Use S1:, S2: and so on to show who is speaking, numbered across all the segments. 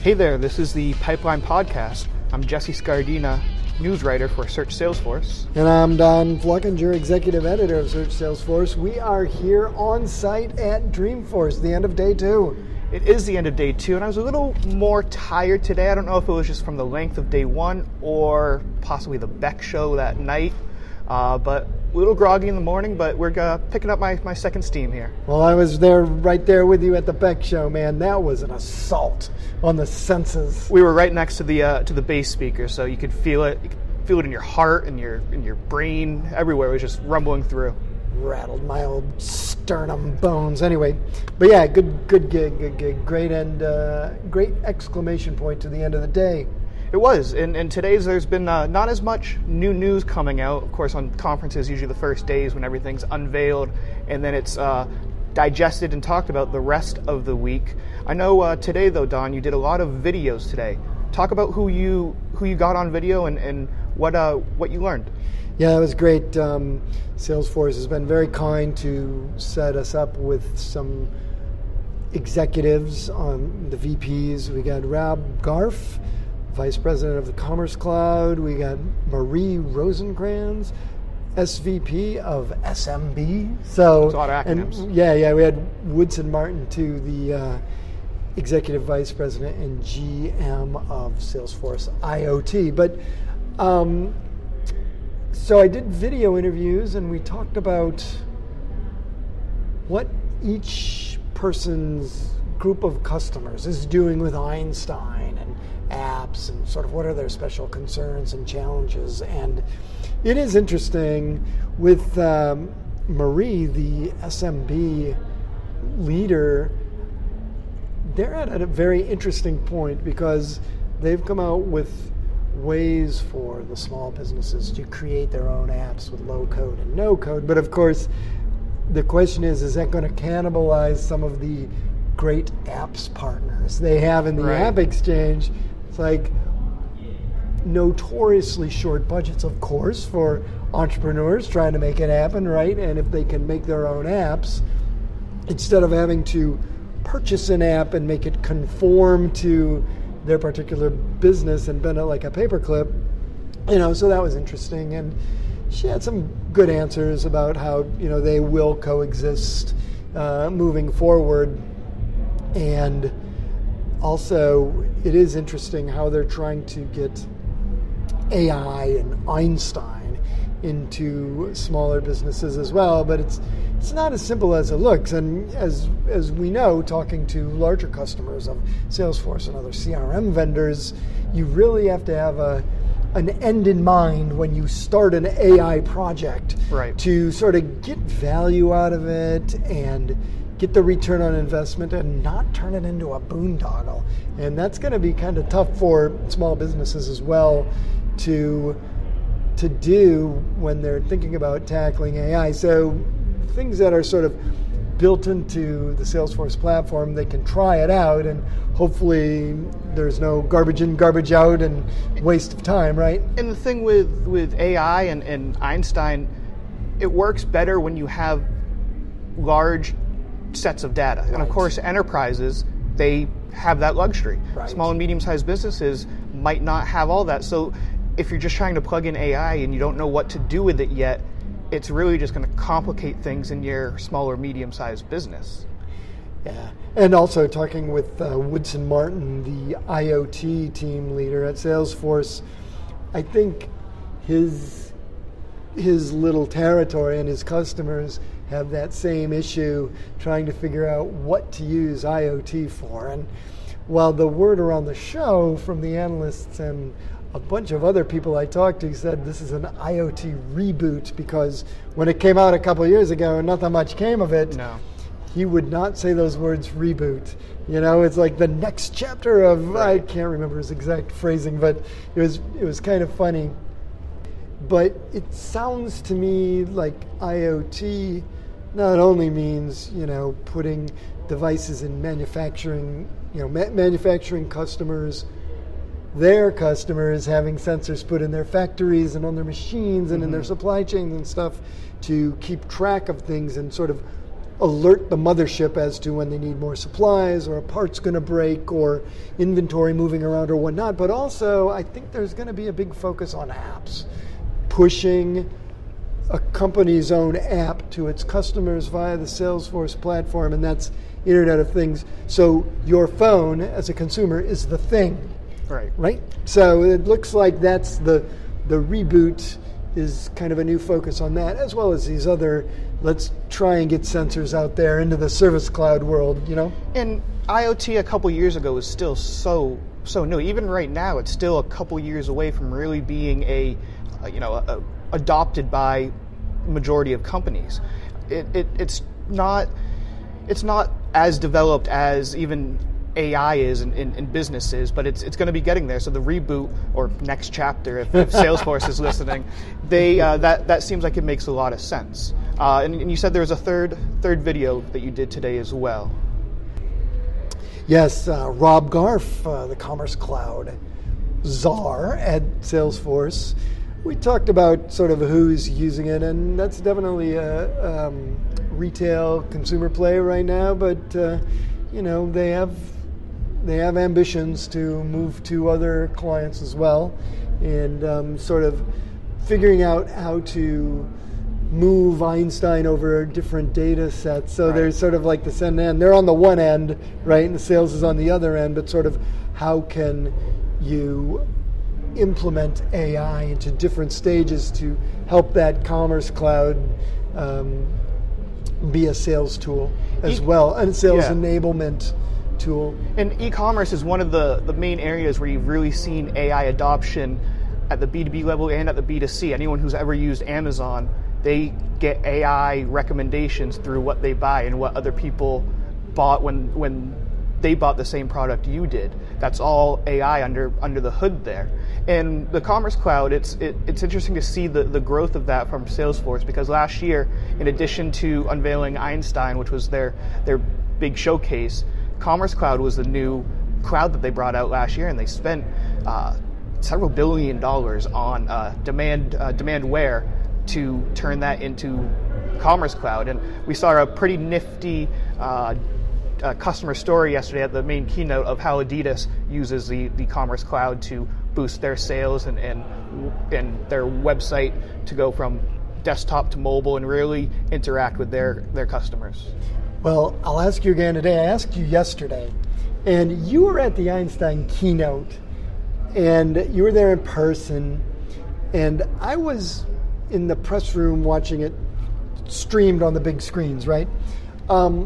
S1: Hey there, this is the Pipeline Podcast. I'm Jesse Scardina, news writer for Search Salesforce.
S2: And I'm Don Fluckinger, executive editor of Search Salesforce. We are here on site at Dreamforce, the end of day 2.
S1: It is the end of day 2, and I was a little more tired today. I don't know if it was just from the length of day 1 or possibly the Beck show that night, but a little groggy in the morning, but we're picking up my second steam here.
S2: Well, I was right there with you at the Beck show, man. That was an assault on the senses.
S1: We were right next to the bass speaker, so you could feel it. You could feel it in your heart and in your brain. Everywhere it was just rumbling through.
S2: Rattled my old sternum bones. Anyway, but yeah, good gig. Great great exclamation point to the end of the day.
S1: It was, and today's there's been not as much new news coming out. Of course, on conferences, usually the first days when everything's unveiled, and then it's digested and talked about the rest of the week. I know today, though, Don, you did a lot of videos today. Talk about who you got on video and what you learned.
S2: Yeah, it was great. Salesforce has been very kind to set us up with some executives, the VPs. We got Rob Garf, Vice President of the Commerce Cloud. We got Marie Rosenkranz, SVP of SMB. So,
S1: it's a lot of acronyms.
S2: And yeah, we had Woodson Martin too, the Executive Vice President and GM of Salesforce IoT. But so I did video interviews, and we talked about what each person's group of customers is doing with Einstein and apps, and sort of what are their special concerns and challenges. And it is interesting with Marie, the SMB leader. They're at a very interesting point because they've come out with ways for the small businesses to create their own apps with low code and no code. But of course, the question is that going to cannibalize some of the great apps partners they have in the
S1: Right.
S2: App Exchange? It's like notoriously short budgets, of course, for entrepreneurs trying to make it happen, right? And if they can make their own apps, instead of having to purchase an app and make it conform to their particular business and bend it like a paperclip, so that was interesting. And she had some good answers about how, they will coexist moving forward. And also, it is interesting how they're trying to get AI and Einstein into smaller businesses as well, but it's not as simple as it looks. And as we know, talking to larger customers of Salesforce and other CRM vendors, you really have to have an end in mind when you start an AI project,
S1: Right.
S2: to sort of get value out of it and get the return on investment and not turn it into a boondoggle. And that's going to be kind of tough for small businesses as well to do when they're thinking about tackling AI. So things that are sort of built into the Salesforce platform, they can try it out, and hopefully there's no garbage in, garbage out, and waste of time, right?
S1: And the thing with AI and Einstein, it works better when you have large sets of data. And of course, enterprises, they have that luxury.
S2: Right.
S1: Small and medium-sized businesses might not have all that. So if you're just trying to plug in AI and you don't know what to do with it yet, it's really just going to complicate things in your small or medium-sized business.
S2: Yeah, and also talking with Woodson Martin, the IoT team leader at Salesforce, I think his little territory and his customers have that same issue, trying to figure out what to use IoT for. And while the word around the show from the analysts and a bunch of other people I talked to said this is an IoT reboot, because when it came out a couple of years ago, not that much came of it.
S1: No.
S2: He would not say those words, reboot. It's like the next chapter of,
S1: Right.
S2: I can't remember his exact phrasing, but it was kind of funny. But it sounds to me like IoT not only means, putting devices in manufacturing, manufacturing customers, their customers having sensors put in their factories and on their machines and in their supply chains and stuff to keep track of things and sort of alert the mothership as to when they need more supplies or a part's going to break or inventory moving around or whatnot. But also, I think there's going to be a big focus on apps, pushing a company's own app to its customers via the Salesforce platform, and that's Internet of Things. So your phone, as a consumer, is the thing. Right? So it looks like that's the reboot is kind of a new focus on that, as well as these other, let's try and get sensors out there into the Service Cloud world,
S1: And IoT a couple years ago was still so new. Even right now, it's still a couple years away from really being adopted by majority of companies. It's not as developed as even AI is in businesses, but it's going to be getting there. So the reboot or next chapter, if Salesforce is listening, that seems like it makes a lot of sense. And you said there was a third video that you did today as well.
S2: Yes, Rob Garf, the Commerce Cloud czar at Salesforce. We talked about sort of who's using it, and that's definitely a retail consumer play right now. But they have ambitions to move to other clients as well, and sort of figuring out how to move Einstein over different data sets. So there's sort of like this end. They're on the one end, right, and the sales is on the other end. But sort of how can you implement AI into different stages to help that Commerce Cloud be a sales tool as well, and a sales enablement tool.
S1: And e-commerce is one of the main areas where you've really seen AI adoption at the B2B level and at the B2C. Anyone who's ever used Amazon, they get AI recommendations through what they buy and what other people bought when they bought the same product you did. That's all AI under the hood there. And the Commerce Cloud, it's interesting to see the growth of that from Salesforce, because last year, in addition to unveiling Einstein, which was their big showcase, Commerce Cloud was the new cloud that they brought out last year, and they spent several $1 billion on demandware to turn that into Commerce Cloud. And we saw a pretty nifty customer story yesterday at the main keynote of how Adidas uses the Commerce Cloud to boost their sales and their website to go from desktop to mobile and really interact with their customers.
S2: Well, I'll ask you again today. I asked you yesterday, and you were at the Einstein keynote, and you were there in person, and I was in the press room watching it streamed on the big screens, right? The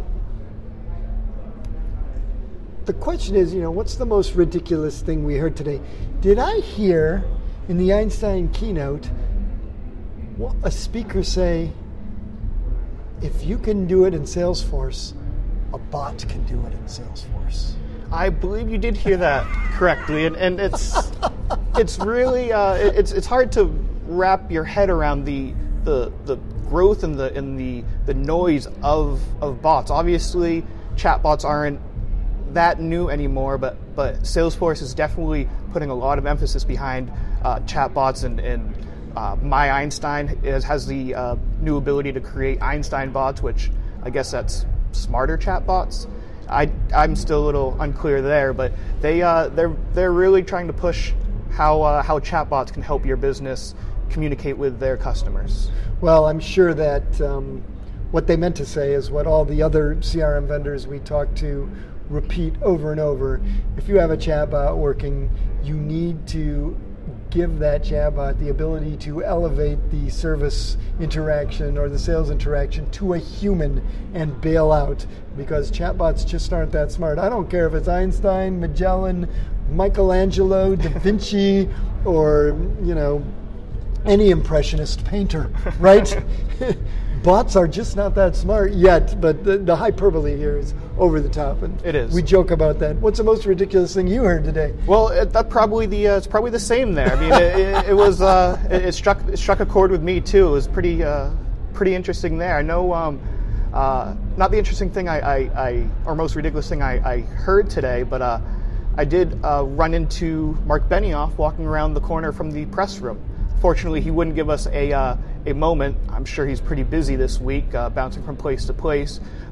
S2: question is, what's the most ridiculous thing we heard today? Did I hear in the Einstein keynote a speaker say, if you can do it in Salesforce, a bot can do it in Salesforce?
S1: I believe you did hear that correctly, and it's really it's hard to wrap your head around the growth and the noise of bots. Obviously, chatbots aren't that new anymore, but Salesforce is definitely putting a lot of emphasis behind chatbots, and My Einstein has the new ability to create Einstein bots, which I guess that's smarter chatbots. I'm still a little unclear there, but they're really trying to push how chatbots can help your business communicate with their customers.
S2: Well, I'm sure that what they meant to say is what all the other CRM vendors we talk to repeat over and over. If you have a chatbot working, you need to give that chatbot the ability to elevate the service interaction or the sales interaction to a human and bail out, because chatbots just aren't that smart. I don't care if it's Einstein, Magellan, Michelangelo, Da Vinci, or any impressionist painter, right? Bots are just not that smart yet, but the hyperbole here is over the top, and
S1: it is.
S2: We joke about that. What's the most ridiculous thing you heard today?
S1: Well, it's probably the same there. I mean, it struck a chord with me too. It was pretty interesting there. I know, not the interesting thing or most ridiculous thing I heard today, but I did run into Mark Benioff walking around the corner from the press room. Fortunately, he wouldn't give us a moment. I'm sure he's pretty busy this week, bouncing from place to place.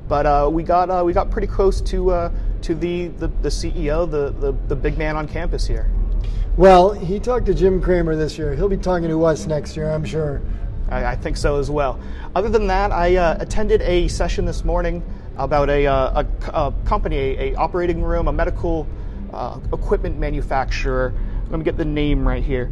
S1: But we got pretty close to the CEO, the big man on campus here.
S2: Well, he talked to Jim Cramer this year. He'll be talking to us next year, I'm sure.
S1: I think so as well. Other than that, I attended a session this morning about a company, a operating room, a medical equipment manufacturer. Let me get the name right here.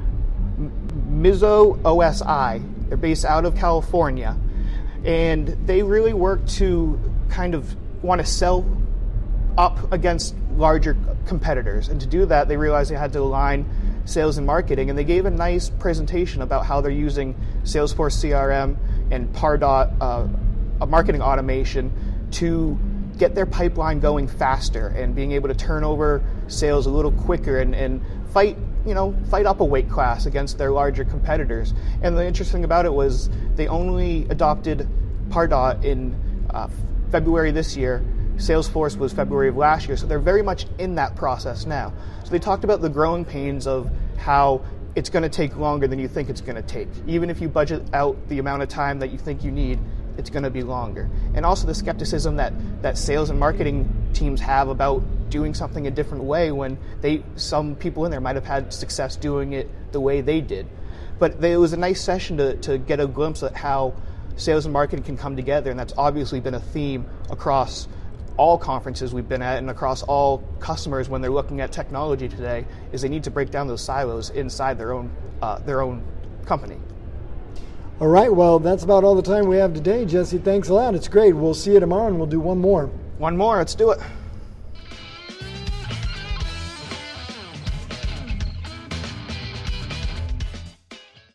S1: Mizo OSI. They're based out of California, and they really work to kind of want to sell up against larger competitors. And to do that, they realized they had to align sales and marketing, and they gave a nice presentation about how they're using Salesforce CRM and Pardot marketing automation to get their pipeline going faster and being able to turn over sales a little quicker and fight up a weight class against their larger competitors. And the interesting thing about it was they only adopted Pardot in February this year. Salesforce was February of last year, so they're very much in that process now. So they talked about the growing pains of how it's going to take longer than you think it's going to take. Even if you budget out the amount of time that you think you need, it's going to be longer. And also the skepticism that sales and marketing teams have about doing something a different way when some people in there might have had success doing it the way they did. But it was a nice session to get a glimpse at how sales and marketing can come together, and that's obviously been a theme across all conferences we've been at and across all customers when they're looking at technology today, is they need to break down those silos inside their own company.
S2: All right, well, that's about all the time we have today. Jesse, thanks a lot. It's great. We'll see you tomorrow, and we'll do one more.
S1: One more, let's do it.